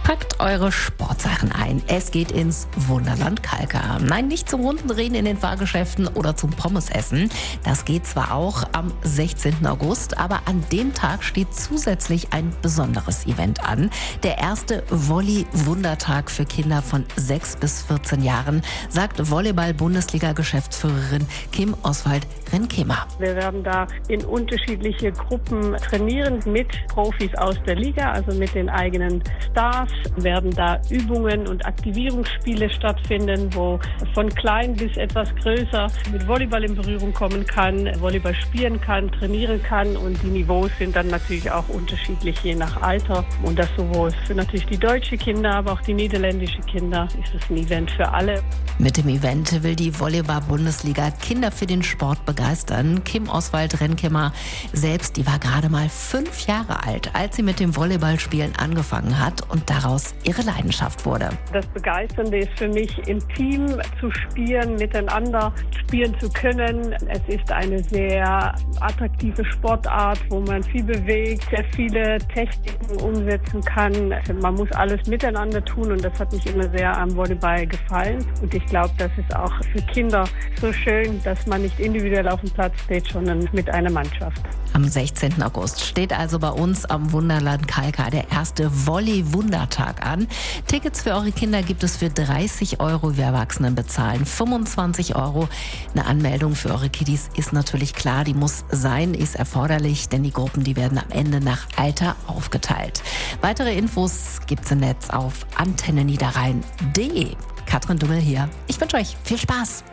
Packt eure Sportsachen ein. Es geht ins Wunderland Kalkar. Nein, nicht zum Rundendrehen in den Fahrgeschäften oder zum Pommesessen. Das geht zwar auch am 16. August, aber an dem Tag steht zusätzlich ein besonderes Event an. Der erste Volley-Wundertag für Kinder von 6 bis 14 Jahren, sagt Volleyball-Bundesliga-Geschäftsführerin Kim Oswald-Renkema. Wir werden da in unterschiedliche Gruppen trainieren mit Profis aus der Liga, also mit den eigenen Stars. Werden da Übungen und Aktivierungsspiele stattfinden, wo von klein bis etwas größer mit Volleyball in Berührung kommen kann, Volleyball spielen kann, trainieren kann, und die Niveaus sind dann natürlich auch unterschiedlich je nach Alter. Und das sowohl für natürlich die deutschen Kinder, aber auch die niederländischen Kinder ist es ein Event für alle. Mit dem Event will die Volleyball-Bundesliga Kinder für den Sport begeistern. Kim Oswald-Renkema selbst, die war gerade mal 5 Jahre alt, als sie mit dem Volleyballspielen angefangen hat und daraus ihre Leidenschaft wurde. Das Begeisternde ist für mich, im Team zu spielen, miteinander spielen zu können. Es ist eine sehr attraktive Sportart, wo man viel bewegt, sehr viele Techniken umsetzen kann. Man muss alles miteinander tun, und das hat mich immer sehr am Volleyball gefallen. Und ich glaube, das ist auch für Kinder so schön, dass man nicht individuell auf dem Platz steht, sondern mit einer Mannschaft. Am 16. August steht also bei uns am Wunderland Kalkar der erste Volley-Wundertag an. Tickets für eure Kinder gibt es für 30 €. Wir Erwachsenen bezahlen 25 €. Eine Anmeldung für eure Kiddies ist natürlich klar, die muss sein, ist erforderlich, denn die Gruppen, die werden am Ende nach Alter aufgeteilt. Weitere Infos gibt's im Netz auf antenneniederrhein.de. Katrin Dummel hier. Ich wünsche euch viel Spaß.